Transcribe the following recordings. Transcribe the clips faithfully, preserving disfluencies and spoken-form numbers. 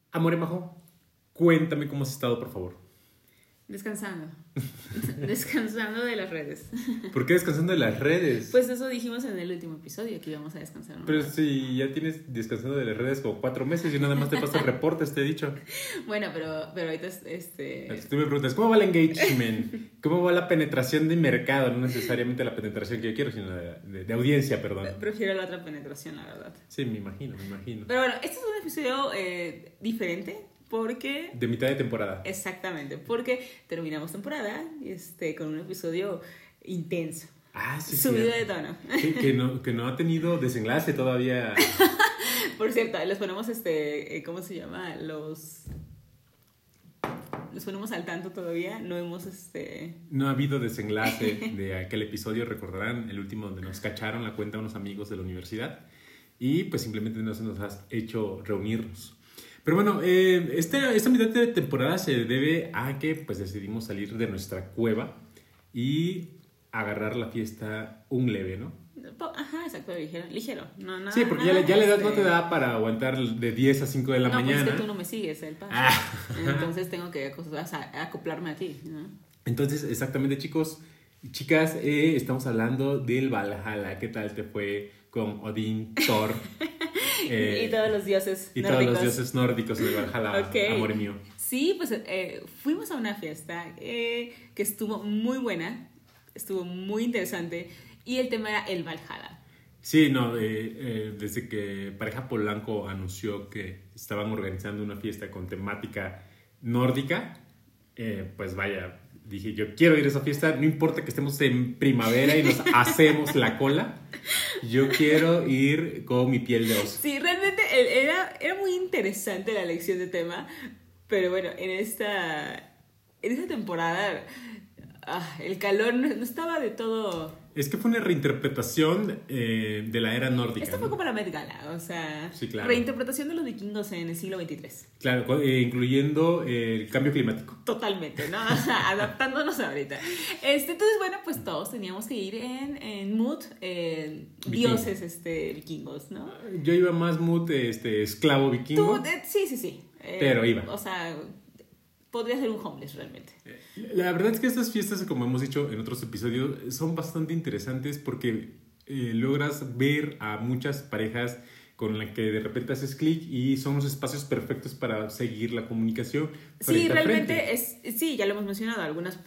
Amore Majo, cuéntame cómo has estado, por favor. Descansando. Descansando de las redes. ¿Por qué descansando de las redes? Pues eso dijimos en el último episodio, que íbamos a descansar. ¿No? Pero si ya tienes descansando de las redes como cuatro meses y nada más te pasa reportes, te he dicho. Bueno, pero, pero ahorita este... Tú me preguntas, ¿cómo va el engagement? ¿Cómo va la penetración de mercado? No necesariamente la penetración que yo quiero, sino de, de, de audiencia, perdón. Prefiero la otra penetración, la verdad. Sí, me imagino, me imagino. Pero bueno, este es un episodio eh, diferente. Porque... De mitad de temporada. Exactamente, porque terminamos temporada este, con un episodio intenso. Ah, sí, Subido sí. de tono. Que, que, no, que no ha tenido desenlace todavía. Por cierto, les ponemos, este, ¿cómo se llama? Los... Los ponemos al tanto todavía, no hemos, este... No ha habido desenlace de aquel episodio, recordarán, el último donde nos cacharon la cuenta unos amigos de la universidad y pues simplemente no se nos ha hecho reunirnos. Pero bueno, eh, este, esta mitad de temporada se debe a que pues decidimos salir de nuestra cueva y agarrar la fiesta un leve, ¿no? Ajá, exacto, ligero. ligero. No, nada, sí, porque nada, ya, ya la edad este... no te da para aguantar de diez a cinco de la no, mañana. No, pues es que tú no me sigues el paso. Ah. Entonces tengo que acoplarme a ti, ¿no? Entonces, exactamente, chicos y chicas, eh, estamos hablando del Valhalla. ¿Qué tal te fue con Odín, Thor? Eh, y todos los dioses y nórdicos. todos los dioses nórdicos del Valhalla, okay. Amor mío. Sí, pues eh, fuimos a una fiesta eh, que estuvo muy buena, estuvo muy interesante y el tema era el Valhalla. Sí, no, eh, eh, desde que Pareja Polanco anunció que estaban organizando una fiesta con temática nórdica, eh, pues vaya, dije, yo quiero ir a esa fiesta, no importa que estemos en primavera y nos hacemos la cola, yo quiero ir con mi piel de oso. Sí, realmente era, era muy interesante la elección de tema, pero bueno, en esta, en esta temporada ah, el calor no, no estaba de todo... Es que fue una reinterpretación eh, de la era nórdica. Esta fue ¿no? como la Met Gala, o sea, sí, claro. Reinterpretación de los vikingos en el siglo veintitrés. Claro, eh, incluyendo eh, el cambio climático. Totalmente, ¿no? O sea, adaptándonos ahorita. Este, entonces, bueno, pues todos teníamos que ir en, en mood eh, dioses este, vikingos, ¿no? Yo iba más mood este, esclavo vikingo. Tú, eh, sí, sí, sí. Eh, pero iba. O sea... podría ser un homeless realmente. La verdad es que estas fiestas, como hemos dicho en otros episodios, son bastante interesantes porque eh, logras ver a muchas parejas con las que de repente haces clic y son los espacios perfectos para seguir la comunicación. Sí, realmente es, sí, ya lo hemos mencionado, algunas,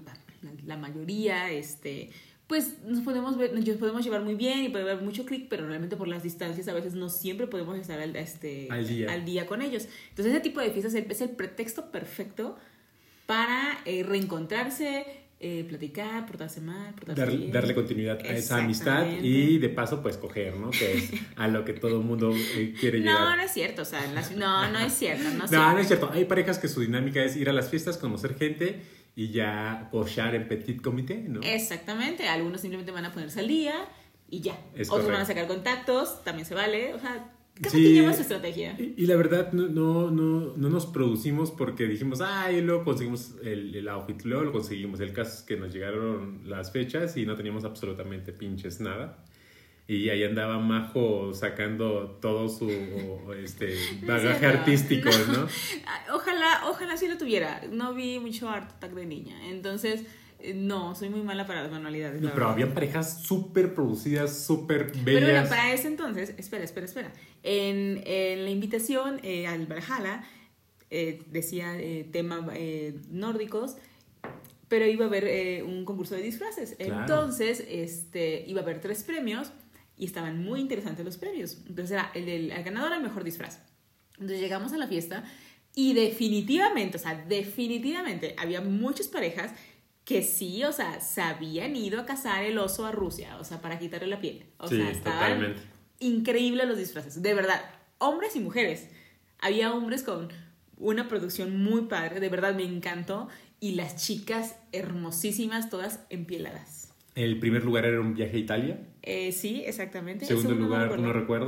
la mayoría, este... pues nos podemos ver, nos podemos llevar muy bien y puede haber mucho clic, pero realmente por las distancias a veces no siempre podemos estar al, este, al, día. al día con ellos. Entonces ese tipo de fiestas es el pretexto perfecto para eh, reencontrarse, eh, platicar, portarse mal, portarse Dar, bien. Darle continuidad a esa amistad y de paso pues coger, ¿no? Que es a lo que todo el mundo eh, quiere llegar. No, no es cierto, o sea, las, no, no es cierto. No, no, no es cierto. Hay parejas que su dinámica es ir a las fiestas, conocer gente y ya pochar en petit comité, ¿no? Exactamente, algunos simplemente van a ponerse al día y ya. Es Otros correcto. van a sacar contactos, también se vale, o sea, cada sí, quien lleva su estrategia. Y, y la verdad no, no, no, no nos producimos porque dijimos, ay, luego conseguimos el, el outfit, luego lo conseguimos. El caso es que nos llegaron las fechas y no teníamos absolutamente pinches nada. Y ahí andaba Majo sacando todo su este, bagaje no, artístico, ¿no? ¿no? Ojalá, ojalá sí lo tuviera. No vi mucho Art Attack de niña. Entonces, no, soy muy mala para las manualidades. No, pero habían parejas súper producidas, súper bellas. Pero bueno, para ese entonces, espera, espera, espera. En, en la invitación eh, al Valhalla eh, decía eh, tema eh, nórdicos, pero iba a haber eh, un concurso de disfraces. Claro. Entonces, este, iba a haber tres premios. Y estaban muy interesantes los premios. Entonces era el, el, el ganador al mejor disfraz. Entonces llegamos a la fiesta y definitivamente, o sea, definitivamente había muchas parejas que sí, o sea, se habían ido a cazar el oso a Rusia, o sea, para quitarle la piel. O sí, sea, estaban totalmente. Increíbles los disfraces, de verdad. Hombres y mujeres. Había hombres con una producción muy padre, de verdad me encantó. Y las chicas hermosísimas, todas empieladas. El primer lugar era un viaje a Italia. Eh, sí, exactamente. Segundo el segundo lugar, no recuerdo.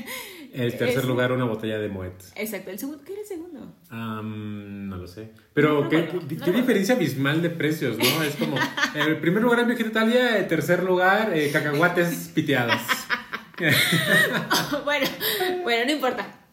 El tercer es, lugar, una botella de Moet. Exacto. ¿El segundo? ¿Qué era el segundo? Um, no lo sé. Pero, no, ¿qué, no, qué, no, ¿qué no, diferencia abismal de precios, no? Es como, el primer lugar en viaje a Italia, el tercer lugar, eh, cacahuates piteados. bueno, bueno, no importa.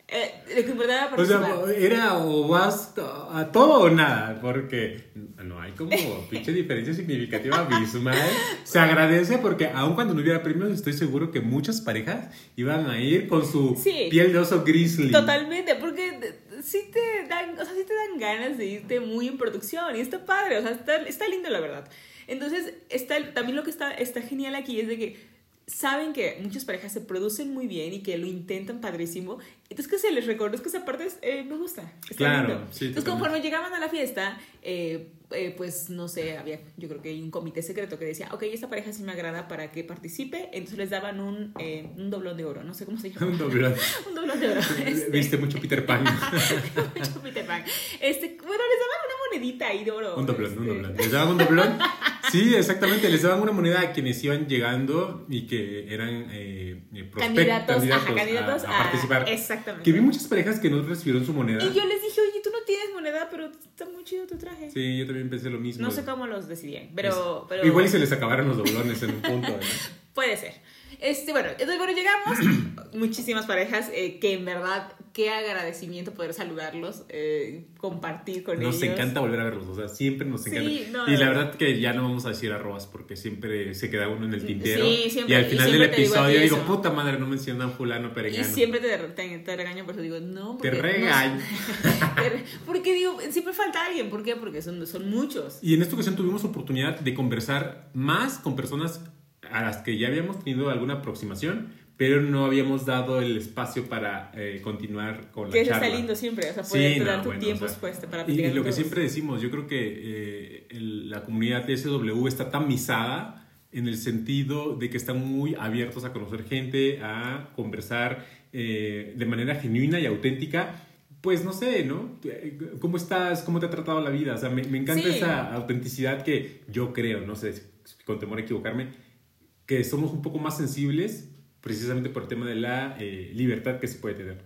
Eh, lo que importaba O sea, participar. era o vas a todo o nada, porque no hay como pinche diferencia significativa abismal. Se agradece porque aun cuando no hubiera premios, estoy seguro que muchas parejas iban a ir con su Sí. piel de oso grizzly. Totalmente, porque sí te dan, o sea, sí te dan ganas de irte muy en producción y está padre, o sea, está, está lindo la verdad. Entonces, está, también lo que está, está genial aquí es de que saben que muchas parejas se producen muy bien y que lo intentan padrísimo. Entonces, que se les reconozca esa parte, eh, me gusta. Está Claro, lindo. sí, Entonces, totalmente. conforme llegaban a la fiesta, eh, eh, pues, no sé, había, yo creo que hay un comité secreto que decía, ok, esta pareja sí me agrada para que participe. Entonces, les daban un, eh, un doblón de oro, no sé cómo se llama. Un doblón. Un doblón de oro. Este, Viste mucho Peter Pan. mucho Peter Pan. Este, bueno, les daban una monedita ahí de oro. Un doblón, este. un doblón. Les daban un doblón. Sí, exactamente. Les daban una moneda a quienes iban llegando y que eran eh, prospect- Candidatos, candidatos, ajá, candidatos a, a participar. Exactamente. Que vi muchas parejas que no recibieron su moneda. Y yo les dije, oye, tú no tienes moneda, pero está muy chido tu traje. Sí, yo también pensé lo mismo. No sé cómo los decidían, pero, pero Igual y se les acabaron los doblones en un punto, ¿no? puede ser. Este, bueno, entonces, bueno, llegamos, muchísimas parejas, eh, que en verdad, qué agradecimiento poder saludarlos, eh, compartir con Nos ellos. encanta volver a verlos, o sea, siempre nos Sí, encanta. no, y no, la no. verdad que ya no vamos a decir arrobas porque siempre se queda uno en el tintero. Sí, siempre- y al y final del siempre te digo a ti episodio digo, eso. puta madre, no mencionan fulano Y perengano. siempre te, te, te regaño, por eso digo, no. Te Porque, regaño. no, te re- porque digo, siempre falta alguien. ¿Por qué? Porque son, son muchos. Y en esta ocasión tuvimos oportunidad de conversar más con personas a las que ya habíamos tenido alguna aproximación, pero no habíamos dado el espacio para eh, continuar con la Que eso charla. está lindo siempre, o sea, Sí, poder no, dar tu bueno, tiempo o sea, pues, para y, platicar y con lo que todos. siempre decimos, yo creo que eh, el- la comunidad de S W está tamizada en el sentido de que están muy abiertos a conocer gente, a conversar eh, de manera genuina y auténtica. Pues no sé, ¿no? ¿Cómo estás? ¿Cómo te ha tratado la vida? O sea, me, me encanta Sí. esa autenticidad que yo creo, no sé, con temor a equivocarme, que somos un poco más sensibles precisamente por el tema de la eh, libertad que se puede tener.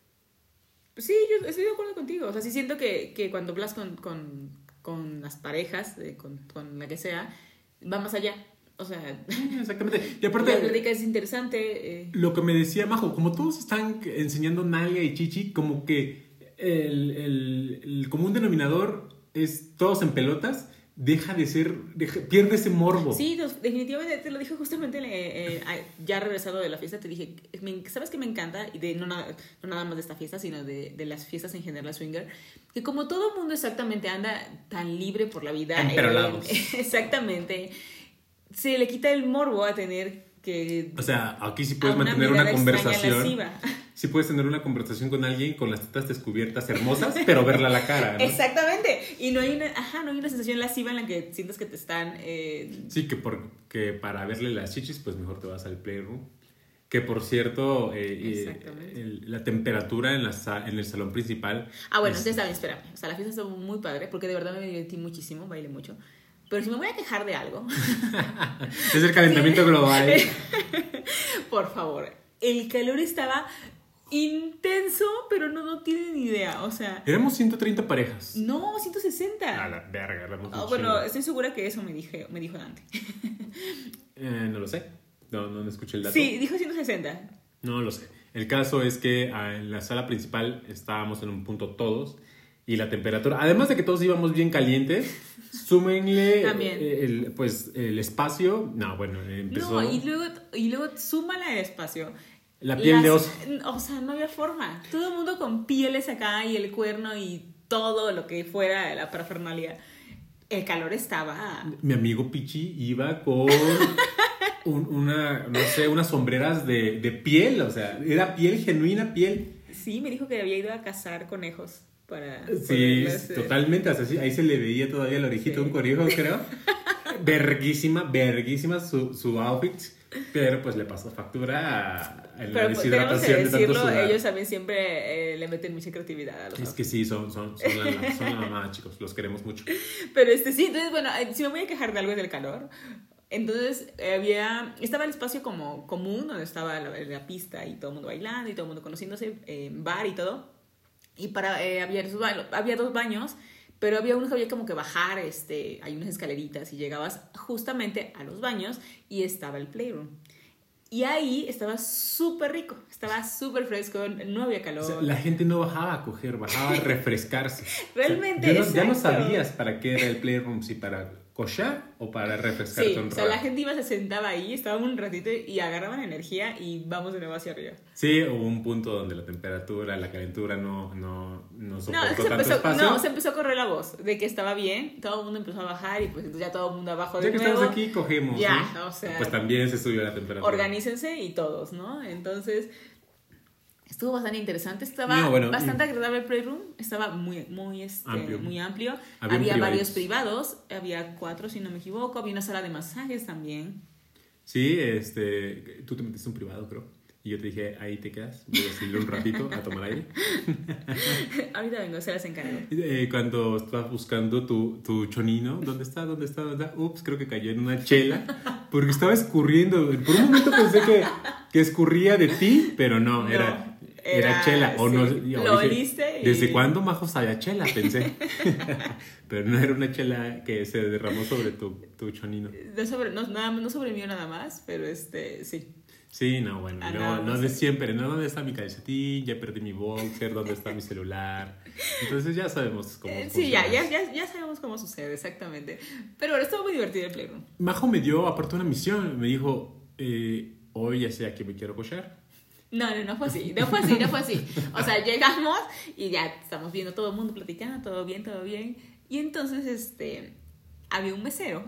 Sí, yo estoy de acuerdo contigo. O sea, sí siento que, que cuando hablas con, con, con las parejas, eh, con, con la que sea, va más allá. O sea, Exactamente. Y la aparte, plática es interesante. Eh. lo que me decía Majo, como todos están enseñando nalga y chichi, como que el, el, el común denominador es todos en pelotas, deja de ser, deja- pierde ese morbo. Sí, dos- definitivamente te lo dije justamente eh, eh, ya regresado de la fiesta, te dije, me- ¿sabes qué me encanta? Y de no, nada- no nada más de esta fiesta, sino de, de las fiestas en general swinger, que como todo el mundo exactamente anda tan libre por la vida, Emperolados. eh, exactamente, se le quita el morbo a tener que... O sea, aquí sí a puedes mantener una mirada extraña conversación. lasciva. Sí puedes tener una conversación con alguien con las tetas descubiertas hermosas, pero verla a la cara, ¿no? Exactamente. Y no hay una, ajá, no hay una sensación lasciva en la que sientas que te están... eh, Sí, que, por, que para verle las chichis, pues mejor te vas al playroom. Que por cierto, eh, eh, Exactamente. el- la temperatura en, la, sa- en el salón principal. Ah, bueno, es- entonces también, espérame. O sea, la fiesta estuvo muy padre porque de verdad me divertí muchísimo, bailé mucho. Pero si me voy a quejar de algo, es el calentamiento global. por favor, el calor estaba intenso, pero no, no tienen ni idea. O sea, Éramos ciento treinta parejas. no, ciento sesenta. A la verga, éramos Ah, un bueno, chingo. estoy segura que eso me, dije, me dijo Dante. Eh, no lo sé. No, no, no escuché el dato. Sí, dijo ciento sesenta. No lo sé. El caso es que ah, en la sala principal estábamos en un punto todos y la temperatura, además de que todos íbamos bien calientes, súmenle También. eh, el, pues, el espacio. No, bueno, empezó No, y luego, y luego súmala el espacio. la piel de Las- oso. O sea, no había forma. Todo el mundo con pieles acá y el cuerno y todo lo que fuera de la parafernalia. El calor estaba... Mi amigo Pichi iba con un- una, no sé, unas sombreras de, de piel, o sea, era piel genuina, piel. Sí, me dijo que había ido a cazar conejos para... Sí, poderles, eh, totalmente, o sea, sí, ahí se le veía todavía la orejita de Sí. un conejo, creo. Verguísima, verguísima su, su outfit, pero pues le pasó factura a, a la Pero pues, tenemos que deshidratación de tanto decirlo, sudar. ellos también siempre eh, le meten mucha creatividad a los Es outfits. que sí, son, son, son, la, son la mamá, chicos, los queremos mucho. Pero este sí, entonces, bueno, eh, si me voy a quejar de algo es del calor. Entonces, eh, había, estaba el espacio como común, donde estaba la, la pista y todo el mundo bailando y todo el mundo conociéndose, eh, bar y todo. Y para, eh, había, esos ba- había dos baños, pero había unos que había como que bajar, este, hay unas escaleritas y llegabas justamente a los baños y estaba el playroom. Y ahí estaba súper rico, estaba súper fresco, no había calor. O sea, la gente no bajaba a coger, bajaba a refrescarse. Realmente, o sea, ya, no, ya no exacto. sabías para qué era el Playroom, si para cochar o para refrescarte Sí, un o sea, rato. la gente iba, se sentaba ahí, estaba un ratito y agarraban energía y vamos de nuevo hacia arriba. Sí, hubo un punto donde la temperatura, la calentura no, no, no No, soportó es que se tanto empezó, espacio. no, se empezó a correr la voz de que estaba bien, todo el mundo empezó a bajar y pues entonces ya todo el mundo abajo de Ya que nuevo. estamos aquí, cogemos. Ya, ¿no? o sea, Pues también se subió la temperatura. organícense y todos, ¿no? Entonces, estuvo bastante interesante, estaba No, bueno, bastante y- agradable el Playroom, estaba muy, muy, este, Amplio. muy amplio. Había Había, un varios privaditos. privados, había cuatro si no me equivoco, había una sala de masajes también. Sí, este, tú te metiste un privado, creo. Y yo te dije, ahí te quedas, voy a salir un ratito a tomar aire. Ahorita vengo, se las encargo. Eh, cuando estabas buscando tu, tu chonino, ¿dónde está? ¿Dónde está? ¿Dónde está? Ups, creo que cayó en una chela, porque estaba escurriendo. Por un momento pensé que, que escurría de ti, pero no, No, era, era, era- chela. O no, sí, o lo dije, oliste y- ¿desde cuándo Majo sabía chela? Pensé. Pero no era una chela que se derramó sobre tu, tu chonino. No, sobre, no, nada, no sobrevivió nada más, pero este, sí. Sí, no, bueno, Ah, no, no, no no de sé. siempre, ¿no? ¿Dónde está mi calcetín? Ya perdí mi boxer, ¿dónde está mi celular? Entonces ya sabemos cómo Eh, sí, ya, funciona. ya, ya, ya sabemos cómo sucede, exactamente. Pero bueno, estuvo muy divertido el Playroom. Majo me dio, aparte, una misión. Me dijo, eh, hoy ya sé a qué me quiero cochar. No, no, no fue así, no fue así, no fue así. O sea, llegamos y ya estamos viendo todo el mundo platicando, todo bien, todo bien. Y entonces, este, había un mesero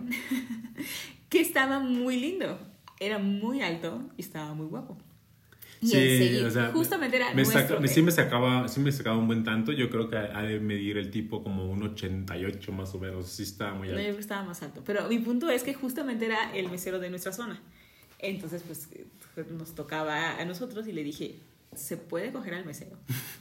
que estaba muy lindo. Era muy alto y estaba muy guapo. Y Sí, enseguida, o sea, justamente era me nuestro... saca- me- sí, me sacaba, sí me sacaba un buen tanto. Yo creo que ha de medir el tipo como un ochenta y ocho más o menos. Sí estaba muy No, yo alto. creo que estaba más alto. Pero mi punto es que justamente era el mesero de nuestra zona. Entonces, pues, nos tocaba a nosotros y le dije, ¿se puede coger al mesero?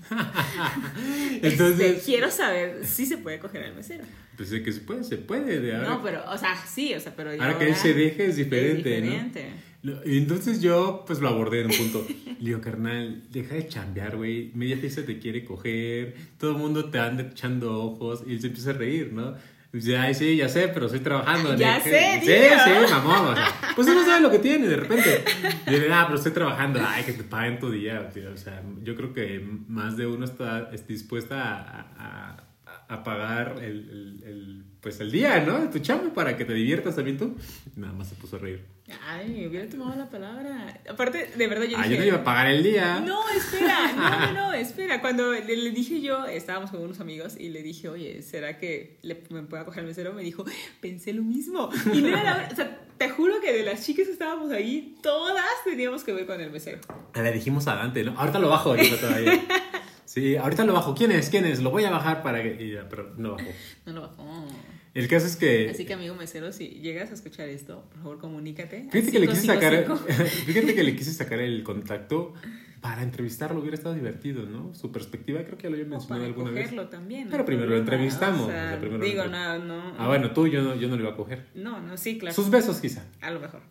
Entonces, Este, quiero saber si se puede coger al mesero. pues de que se puede, se puede. De ahora, No, pero, o sea, sí, o sea, pero... ahora que él se deje es diferente, es ¿no? diferente. Lo- y entonces yo, pues lo abordé en un punto. Le digo, carnal, deja de chambear, güey. Media fiesta te quiere coger. Todo el mundo te anda echando ojos. Y él se empieza a reír, ¿no? Y dice, ay, sí, ya sé, pero estoy trabajando. Ya Le- sé, Sí, tío. sí, mamón. O sea, pues uno sabe lo que tiene de repente. Y dice, ah, pero estoy trabajando. Ay, que te paguen tu día, tío. O sea, yo creo que más de uno está es dispuesta a, a, a pagar el, el, el, pues el día, ¿no? De tu chamba para que te diviertas también tú. Nada más se puso a reír. Ay, me hubiera tomado la palabra. Aparte, de verdad, yo Ah, dije... yo no iba a pagar el día. No, espera, no, no, no, espera. Cuando le, le dije yo, estábamos con unos amigos y le dije, oye, ¿será que le, me pueda coger el mesero? Me dijo, pensé lo mismo. Y no era la hora, o sea, te juro que de las chicas que estábamos ahí, todas teníamos que ver con el mesero. Le dijimos a Dante, ¿no? Ahorita lo bajo, dijo todavía. Sí, ahorita lo bajo. ¿Quién es? ¿Quién es? Lo voy a bajar para que... y ya, pero no bajó. No lo bajó. El caso es que... Así que, amigo mesero, si llegas a escuchar esto, por favor, comunícate. Fíjate que, le quise sacar, cinco cinco cinco. fíjate que le quise sacar el contacto para entrevistarlo, hubiera estado divertido, ¿no? Su perspectiva creo que ya lo había O mencionado para alguna vez. cogerlo también. Pero no primero hay lo problema, entrevistamos, o sea, o sea, primero lo digo, entre- no, no. Ah, bueno, tú yo no, yo no lo iba a coger. No, no, sí, claro. Sus besos quizá. A lo mejor.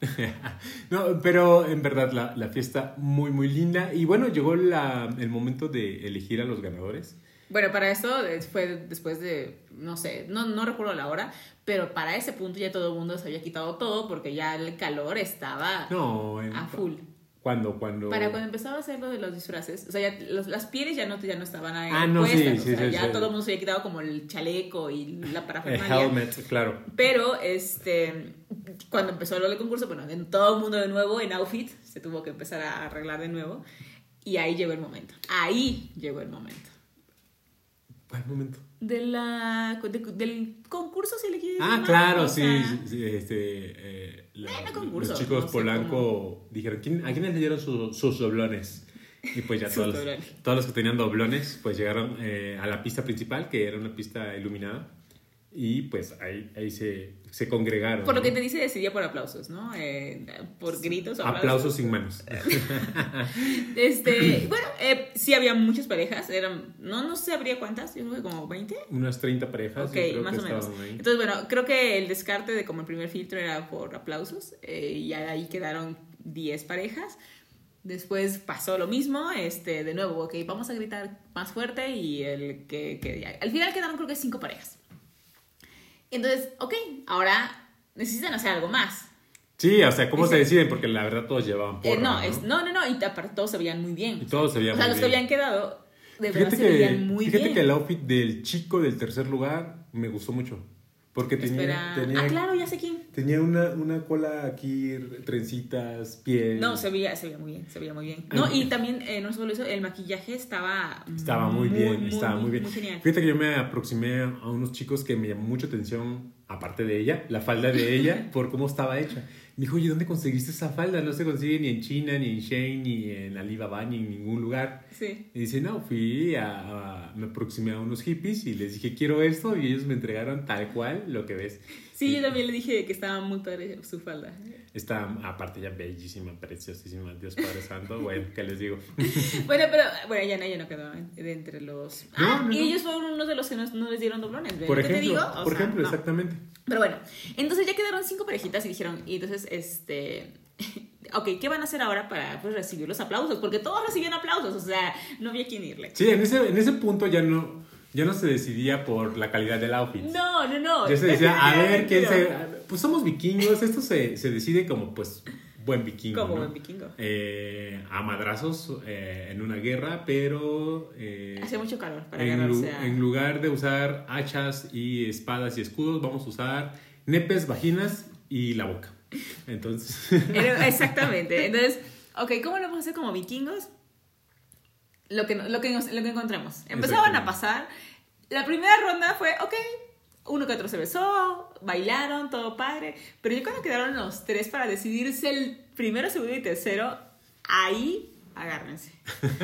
No, pero en verdad la, la fiesta muy, muy linda. Y bueno, llegó la, el momento de elegir a los ganadores. Bueno, para esto eh, fue después de, no sé, no, no recuerdo la hora, pero para ese punto ya todo el mundo se había quitado todo porque ya el calor estaba No, en- a full. Cuando, cuando... Para cuando empezaba a hacer lo de los disfraces, o sea, ya los- las pieles ya no, ya no estaban ahí Ah, no, sí, puestas, o sí, sea, sí, ya sí. todo el mundo se había quitado como el chaleco y la El parafernalia. helmet, claro. Pero, este, cuando empezó lo del concurso, bueno, en todo el mundo de nuevo, en outfit, se tuvo que empezar a arreglar de nuevo. Y ahí llegó el momento. Ahí llegó el momento. ¿Cuál momento? De la, de- del concurso, si le quieres Ah, llamar, claro, o sí, sea, sí, este, eh, la- Bueno, concurso, los chicos no sé Polanco dijeron, ¿quién, ¿a quiénes le dieron su- sus doblones? Y pues ya Sus todos, los- doblones. todos los que tenían doblones pues llegaron eh, a la pista principal, que era una pista iluminada, y pues ahí, ahí se, se congregaron. Por lo ¿no? que te dice, decidía por aplausos, ¿no? Eh, por gritos o aplausos. Aplausos sin manos. Este, bueno, eh, sí había muchas parejas, eran, no, no sabría cuántas, yo creo que como veinte. Unas treinta parejas. Ok, yo creo más que o menos. estaban ahí. Entonces, bueno, creo que el descarte de como el primer filtro era por aplausos, eh, y ahí quedaron diez parejas. Después pasó lo mismo, este, de nuevo, ok, vamos a gritar más fuerte y el que, que al final quedaron creo que cinco parejas. Entonces, ok, ahora necesitan hacer algo más. Sí, o sea, ¿cómo Ese- se deciden? Porque la verdad todos llevaban porra, Eh, no, ¿no? es, no, no, no, y aparte todos se veían muy bien. Y todos se veían O sea, muy los que bien. habían quedado, de verdad Fíjate se que, veían muy fíjate bien. que el outfit del chico del tercer lugar me gustó mucho. Porque tenía, Espera. tenía, Ah, claro, ya sé quién. tenía una, una cola aquí, trencitas, piel. No, se veía, se veía muy bien, se veía muy bien. No, y también, eh, no solo eso, el maquillaje estaba... Estaba muy bien, estaba muy bien. Muy genial. Fíjate que yo me aproximé a unos chicos que me llamó mucha atención, aparte de ella, la falda de ella, por cómo estaba hecha. Me dijo, oye, ¿dónde conseguiste esa falda? No se consigue ni en China, ni en Shein, ni en Alibaba, ni en ningún lugar. Sí. Y dice, no, fui a, a- me aproximé a unos hippies y les dije, quiero esto, y ellos me entregaron tal cual lo que ves. Sí, yo también le dije que estaba muy padre su falda. Está, aparte, ya bellísima, preciosísima, Dios Padre Santo. Bueno, ¿qué les digo? Bueno, pero bueno, ella, ella no quedó en- de entre los... No, Ah, no, y no. ellos fueron uno de los que no, no les dieron doblones. ¿ves Por lo que te ejemplo, digo? O por sea, ejemplo, no. exactamente. Pero bueno, entonces ya quedaron cinco parejitas y dijeron, y entonces, este... Ok, ¿qué van a hacer ahora para pues, recibir los aplausos? Porque todos recibían aplausos, o sea, no había quien irle. Sí, en ese, en ese punto ya no, ya no se decidía por la calidad del outfit. No, no, no. Ya se decía, a ver, ¿quién se...? definitivamente Pues somos vikingos, esto se, se decide como, pues, buen vikingo, Como ¿no? buen vikingo. Eh, a madrazos eh, en una guerra, pero... eh, no. Hacía mucho calor para en, lu- agarrarse a... en lugar de usar hachas y espadas y escudos, vamos a usar nepes, vaginas y la boca. Entonces... Era- Exactamente. Entonces, ok, ¿cómo lo vamos a hacer como vikingos? Lo que, no- lo que, nos- lo que encontramos. Empezaban a Exactamente. pasar. La primera ronda fue, ok, uno que otro se besó, bailaron, todo padre. Pero ya cuando quedaron los tres para decidirse el primero, segundo y tercero, ahí agárrense.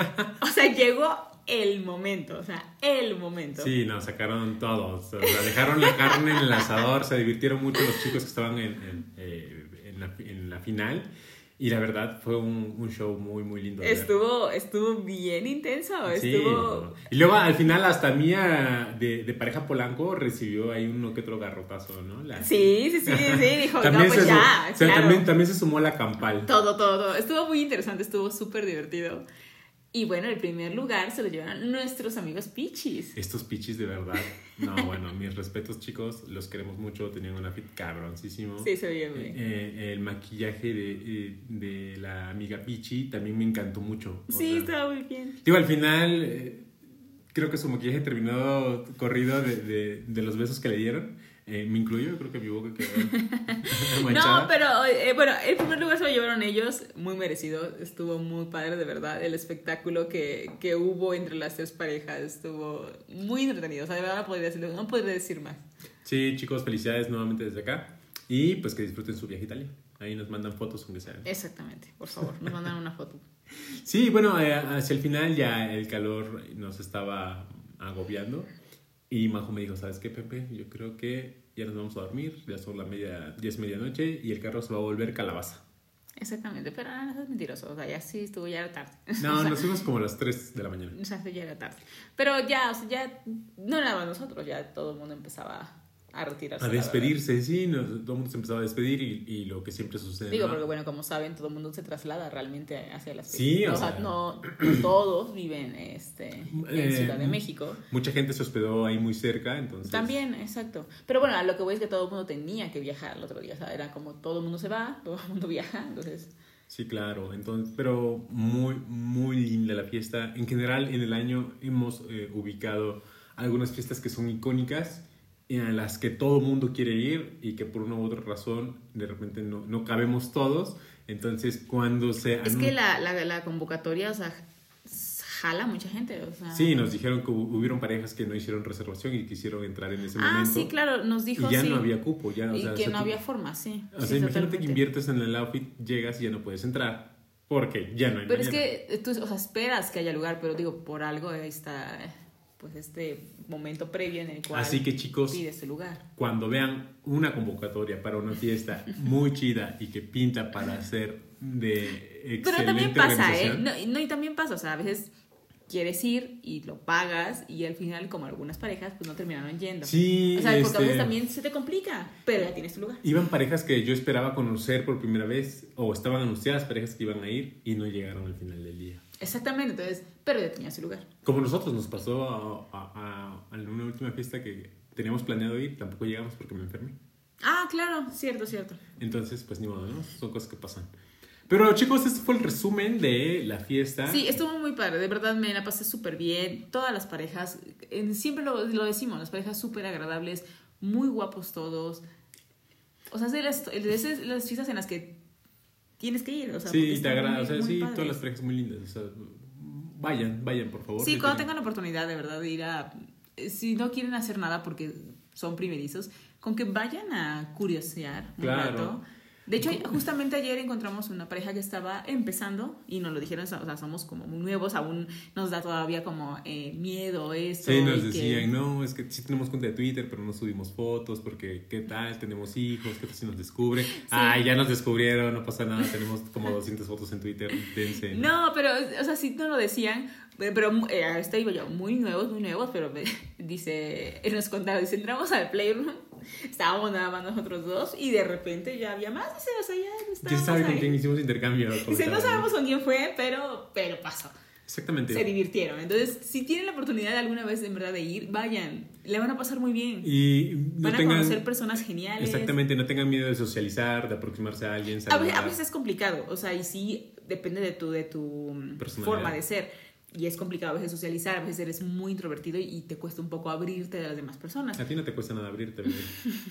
O sea, llegó el momento, o sea, el momento. Sí, nos sacaron todos. O sea, dejaron la carne en el asador, se divirtieron mucho los chicos que estaban en, en, eh, en la, en la final. Y la verdad fue un, un show muy, muy lindo. de ver. Estuvo, estuvo bien intenso, Sí, estuvo... y luego al final hasta Mía de, de pareja Polanco recibió ahí uno que otro garrotazo, ¿no? La- Sí, sí, sí, sí, dijo, también no, pues se, ya, su- o sea, claro. también, también se sumó la campal. Todo, todo, todo. Estuvo muy interesante, estuvo súper divertido. Y bueno, el primer lugar se lo llevaron nuestros amigos Pichis. Estos pichis de verdad. No, bueno, mis respetos, chicos. Los queremos mucho. Tenían un outfit cabroncísimo. Sí, se veía muy Eh, bien. eh, el maquillaje de, eh, de la amiga Pichi también me encantó mucho. O Sí, sea, estaba muy bien. digo, al final, eh, creo que su maquillaje terminó corrido de, de, de los besos que le dieron. Eh, me incluyo, creo que mi boca quedó manchada. No, pero eh, bueno, el primer lugar se lo llevaron ellos, muy merecido. Estuvo muy padre, de verdad. El espectáculo que, que hubo entre las tres parejas estuvo muy entretenido. O sea, de verdad no podría decir, no podría decir más. Sí, chicos, felicidades nuevamente desde acá. Y pues que disfruten su viaje a Italia. Ahí nos mandan fotos, aunque sean. Exactamente, por favor, nos mandan una foto. Sí, bueno, eh, hacia el final ya el calor nos estaba agobiando. Y Majo me dijo, ¿sabes qué, Pepe? Yo creo que ya nos vamos a dormir. Ya son la media, ya es medianoche y el carro se va a volver calabaza. Exactamente, pero no, no es mentiroso. O sea, ya sí estuvo, ya era tarde. No, O sea, nos fuimos como a las tres de la mañana. O sea, ya era tarde. Pero ya, o sea, ya no era nosotros, ya todo el mundo empezaba a retirarse. A la despedirse, sí, nos, todo el mundo se empezaba a despedir y, y lo que siempre sucede. verdad. Digo, ¿no? porque bueno, como saben, todo el mundo se traslada realmente hacia las Sí, fiestas. o o sea, sea. no todos viven este, en Eh, Ciudad de México. Mucha gente se hospedó ahí muy cerca, entonces... También, exacto. Pero bueno, a lo que voy es que todo el mundo tenía que viajar el otro día. O sea, era como todo el mundo se va, todo el mundo viaja, entonces... Sí, claro. Entonces, pero muy, muy linda la fiesta. En general, en el año hemos eh, ubicado algunas fiestas que son icónicas y a las que todo el mundo quiere ir y que por una u otra razón de repente no, no cabemos todos. Entonces, cuando se... Es anun- que la, la, la convocatoria, o sea, jala mucha gente, o sea... Sí, nos dijeron que hu- hubieron parejas que no hicieron reservación y quisieron entrar en ese Ah, momento. sí, claro, nos dijo Y ya sí. no había cupo. Ya, o Y sea, que se no tu- había forma, sí. O sea, Sí, imagínate totalmente. que inviertes en el outfit, llegas y ya no puedes entrar. Porque ya no hay Pero es manera. que tú, o sea, esperas que haya lugar, pero digo, por algo ahí está, pues, este momento previo en el cual Así que, chicos, pides el lugar. cuando vean una convocatoria para una fiesta muy chida y que pinta para ser de excelente Pero también pasa, ¿eh? organización, No, no, y también pasa, o sea, a veces quieres ir y lo pagas y al final, como algunas parejas, pues no terminaron yendo. Sí, O sea, porque a este, veces también se te complica, pero ya tienes tu lugar. iban parejas que yo esperaba conocer por primera vez o estaban anunciadas parejas que iban a ir y no llegaron al final del día. Exactamente, entonces, pero ya tenías tu lugar. Como nosotros nos pasó a, a, a- a una última fiesta que teníamos planeado ir, tampoco llegamos porque me enfermé. Ah, claro, cierto, cierto. Entonces, pues ni modo, ¿no? Son cosas que pasan. Pero chicos, este fue el resumen de la fiesta. Sí, estuvo muy padre, de verdad me la pasé súper bien. Todas las parejas, eh, siempre lo, lo decimos, las parejas súper agradables, muy guapos todos. O sea, es de las, de esas- las fiestas en las que tienes que ir. O sea, porque Sí, te están agrada, muy- o sea, muy sí, padres. todas las parejas muy lindas. O sea, vayan, vayan, por favor. Sí, Ya cuando tienen- tengan la oportunidad de verdad de ir a... Si no quieren hacer nada porque son primerizos, con que vayan a curiosear un Claro. rato. De hecho, justamente ayer encontramos una pareja que estaba empezando y nos lo dijeron, o sea, somos como muy nuevos, aún nos da todavía como eh, miedo esto. Sí, nos y decían, que... no, es que sí tenemos cuenta de Twitter, pero no subimos fotos porque, ¿qué tal? Tenemos hijos, ¿qué tal si nos descubre? Ay, ya nos descubrieron, no pasa nada, tenemos como doscientas fotos en Twitter, dense. No, pero, o sea, sí nos lo decían, pero, pero eh, a esto iba yo, muy nuevos, muy nuevos, pero me- dice, él nos contaba, dice, entramos al Playroom, estábamos nada más nosotros dos y de repente ya había más, dice, o sea, ya Ya estábamos sabe con ahí. quién hicimos intercambio. Dice, no comentaba. sabemos con quién fue, pero, pero pasó. Exactamente. Se divirtieron. Entonces, si tienen la oportunidad alguna vez en verdad de ir, vayan. Le van a pasar muy bien. Y no Van a tengan, conocer personas geniales. exactamente, no tengan miedo de socializar, de aproximarse a alguien. A veces, a saludar. veces es complicado. O sea, y sí, depende de tu, de tu Personalidad. forma de ser. Y es complicado a veces socializar. A veces eres muy introvertido y te cuesta un poco abrirte de las demás personas. A ti no te cuesta nada abrirte, bebé.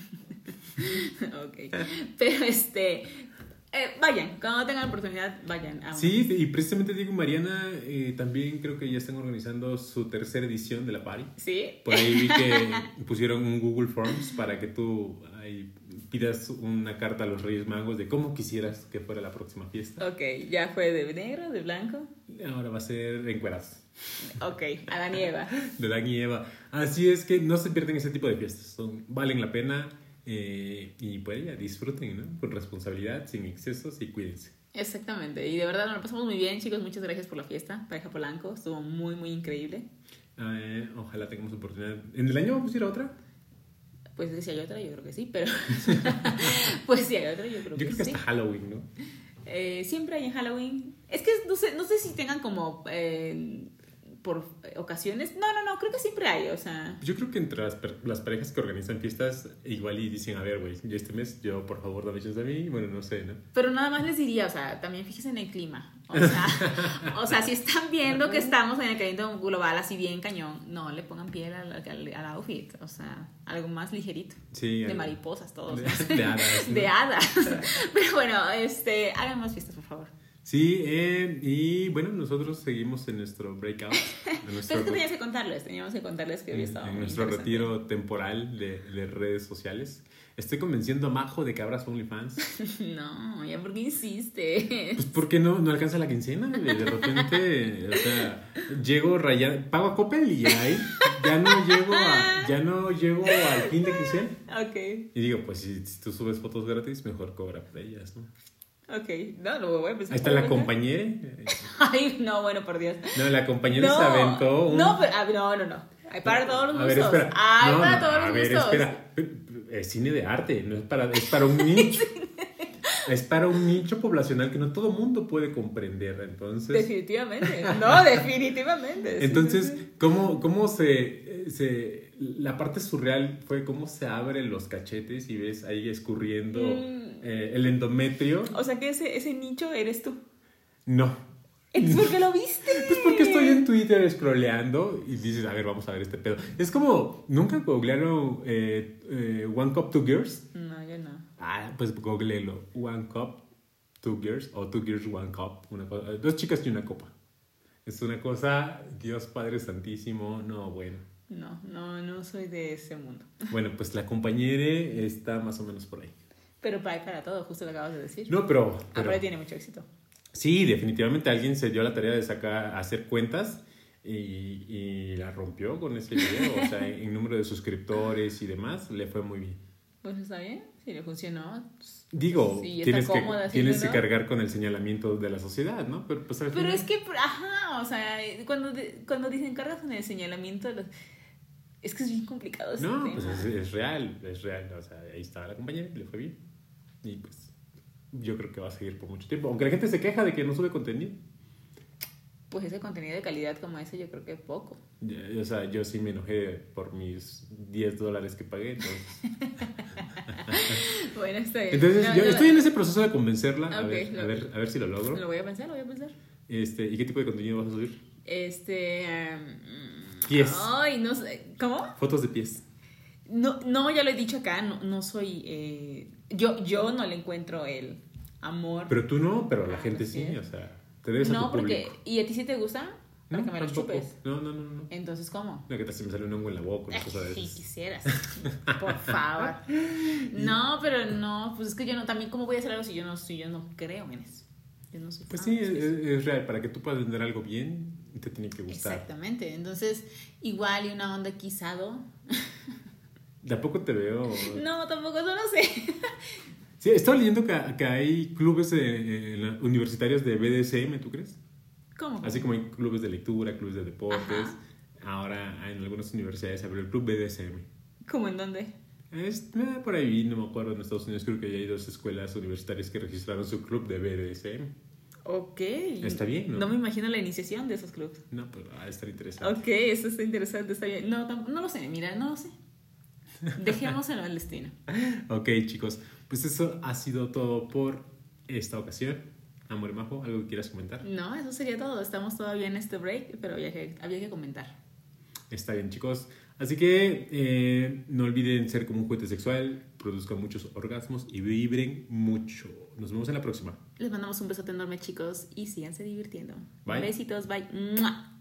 Ok. Pero este... eh, vayan. Cuando tengan la oportunidad, vayan. A Sí, y precisamente Diego y Mariana eh, también creo que ya están organizando su tercera edición de la party. ¿Sí? Por ahí vi que pusieron un Google Forms para que tú ahí pidas una carta a los Reyes Magos de cómo quisieras que fuera la próxima fiesta. Ok. ¿Ya fue de negro, de blanco? Ahora va a ser encuerados, Ok. Adán y Eva. de Dan y Eva. Así es que no se pierden ese tipo de fiestas. Son, valen la pena eh, y pues ya disfruten, ¿no? Con responsabilidad, sin excesos y cuídense. Exactamente, y de verdad nos lo pasamos muy bien, chicos. Muchas gracias por la fiesta, Pareja Polanco, estuvo muy, muy increíble. Eh, ojalá tengamos oportunidad. ¿En el año vamos a ir a otra? Pues si hay otra, yo creo que sí, pero. Pues si hay otra, yo creo Yo que, creo que sí. hasta Halloween, ¿no? Eh, siempre hay en Halloween. Es que no sé, no sé si tengan como. Eh, por ocasiones. No, no, no, creo que siempre hay, o sea. Yo creo que entre las, per- las parejas que organizan fiestas, igual y dicen, a ver, güey, yo este mes, yo por favor dame chance a mí. Bueno, no sé, ¿no? Pero nada más les diría, o sea, también fíjense en el clima. O sea, o sea, si están viendo que estamos en el calentamiento global así bien cañón, no le pongan piel al, al, al outfit. O sea, algo más ligerito. Sí. De algo- mariposas todos. De, ¿no? de hadas, ¿no? De hadas. Pero bueno, este, hagan más fiestas, por favor. Sí, eh, y bueno, nosotros seguimos en nuestro breakout. En nuestro, Pero es que teníamos que contarles, teníamos que contarles que hoy en, estaba en muy nuestro interesante. retiro temporal de, de redes sociales. Estoy convenciendo a Majo de que abra su OnlyFans. No, ya porque insiste. Pues porque no, no alcanza la quincena, güey. De repente, o sea, llego rayado, pago a Coppel y ya ahí, ya no llego a, ya no llego al fin de quincena. Ok, Y digo, pues si, si tú subes fotos gratis, mejor cobra por ellas, ¿no? ok. No, lo voy a empezar. Ahí está la compañera. Ay, no, bueno, por Dios. No, la compañera No, se aventó un... no, pero, ah, no, no, no. Hay para todos los A gustos. ver, espera. Hay No, para no, todos a los ver, gustos. espera. Es cine de arte, no es para, es para un nicho. Es para un nicho poblacional que no todo mundo puede comprender. Entonces, Definitivamente. No, definitivamente. sí, entonces sí, sí. ¿cómo, cómo se, se... La parte surreal fue cómo se abren los cachetes y ves ahí escurriendo Mm. eh, el endometrio. O sea que ese, ese nicho eres tú. No. Entonces, ¿por qué lo viste? Pues porque estoy en Twitter scrolleando y dices, a ver, vamos a ver este pedo. Es como, ¿nunca googlearon eh, eh, One Cup, Two Girls? No, yo no. Ah, pues googlelo. One Cup, Two Girls o Two Girls, One Cup. Una cosa, dos chicas y una copa. Es una cosa, Dios Padre Santísimo, no, bueno. No, no, no soy de ese mundo. Bueno, pues la compañera está más o menos por ahí. Pero para, para todo, justo lo acabas de decir. No, pero... pero Aparte tiene mucho éxito. sí, definitivamente alguien se dio la tarea de sacar, hacer cuentas y, y la rompió con ese video. O sea, en número de suscriptores y demás, le fue muy bien. Pues está bien, si le funcionó. Pues, Digo, sí, está tienes, que, cómoda tienes que haciéndolo. cargar con el señalamiento de la sociedad, ¿no? Pero, pues, al Pero final- es que, ajá, o sea, cuando, de- cuando dicen cargas con el señalamiento, los- es que es bien complicado ese no, tema. pues es, es real, es real. O sea, ahí estaba la compañera, le fue bien. Y pues yo creo que va a seguir por mucho tiempo. Aunque la gente se queja de que no sube contenido. Pues ese contenido de calidad como ese yo creo que es poco. Ya, o sea, yo sí me enojé por mis diez dólares que pagué. Entonces, Bueno, está bien. Entonces, No, yo no, estoy en ese proceso de convencerla. A, Ok, ver, lo- a, ver, a ver si lo logro. Lo voy a pensar, lo voy a pensar. Este, ¿y qué tipo de contenido vas a subir? Este. um, Pies. Ay, no sé. ¿Cómo? Fotos de pies. No, no, ya lo he dicho acá, no, no soy. Eh, yo, yo no le encuentro el amor. Pero tú no, pero la Ah, gente pues sí, sí. o sea, te debes a No, tu porque. público. ¿Y a ti sí te gusta? Para No, que me los tampoco. chupes. No, no, no, no. Entonces, ¿cómo? No, que tal si me sale un hongo en la boca, una Ay, cosa de si esas. quisieras, por favor. No, pero no, pues es que yo no, también cómo voy a hacer algo si yo no, si yo no creo en eso. Yo no soy Pues fan, sí, es, sí, sí. es real. Para que tú puedas vender algo bien, te tiene que gustar. Exactamente. Entonces, igual y una onda quizado. ¿De a poco te veo? No, tampoco, no lo sé. Sí, estaba leyendo que, que hay clubes de- eh, universitarios de B D S M, ¿tú crees? ¿Cómo? Así como hay clubes de lectura, clubes de deportes. Ajá. Ahora en algunas universidades se abrió el club B D S M. ¿Cómo en dónde? Es, eh, por ahí, no me acuerdo, en Estados Unidos creo que ya hay dos escuelas universitarias que registraron su club de B D S M. Ok. Está bien, ¿no? No me imagino la iniciación de esos clubes. No, pero va a estar interesante. Ok, eso está interesante, está bien. No, tam- no lo sé, mira, no lo sé. Dejémoselo al destino. Ok, chicos, pues eso ha sido todo por esta ocasión. Amor y Majo, ¿algo que quieras comentar? No, eso sería todo. Estamos todavía en este break, pero había que, había que comentar. Está bien, chicos. Así que eh, no olviden ser como un juguete sexual, produzcan muchos orgasmos y vibren mucho. Nos vemos en la próxima. Les mandamos un besote enorme, chicos, y síganse divirtiendo. Bye. Besitos, bye. ¡Mua!